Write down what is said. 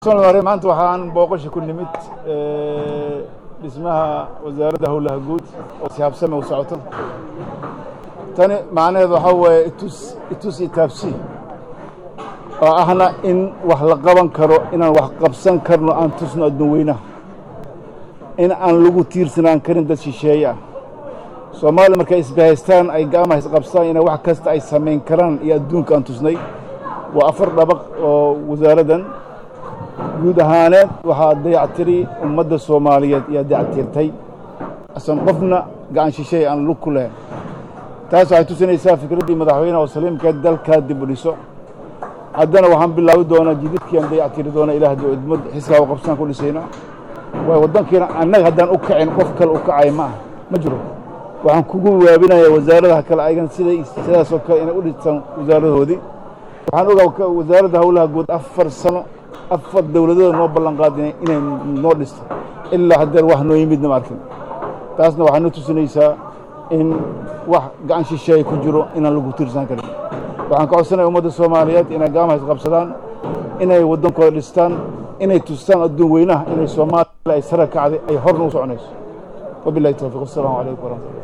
Soomaaliya maanta waxaan booqasho ku nimid dhismaha wasaaradda howlaha guud oo siyaabsame u socoto tani macnaheedu waxa weeye itus itaabsi oo ahna in wax la qaban karo inaan wax qabsan karno aan tusno adduunweynaha in aan lagu tiirsanaan karin dad shisheeye ah Soomaaliya markay isbahaystaan ay gacmaha isqabstaan in wax kasta ay sameyn karaan iyo adduunka aan tusnay waa afar dabaq oo wasaaraddan guud ahaaneed waxaa dayactiri ummadda Soomaaliyeed iyo dayactirtay asan qofna gacan shisheeye aan lug ku lahayn taas waxay tusinaysaa fikraddii madaxweynaha oo saliimka dalka dib u dhiso haddana waxaan bilaabi doonaa jidadkii aan dayactiri doona ilaah dowladnimad xisaab qabsan ku dhisayna way wadankeena annaga haddaan u kacin qof kale u kacay ma jiro waxaan kugu waabinayaa wasaaradaha kale aygan sidaas oo kale inay u dhistaan wasaaradahoodii waxaan ogaa wasaaradda howlaha guud 4 sano 4 dawladood noo ballan qaadinay inay noo dhisto ilaa haddana wax noo yimidna ma arkin taasna waxay noo tusinaysaa in wax gacan shisheeye ku jiro inaan lagu tiirsan karin waxaan ka codsanayaa ummadda Soomaaliyeed inay gacmaha isqabsadaan inay wadankooda dhistaan inay tustaan adduun weynaha inay Soomaaliya ay sara kacday ay horna u soconayso wabillahi tawfiiq. Assalaamu calaykum.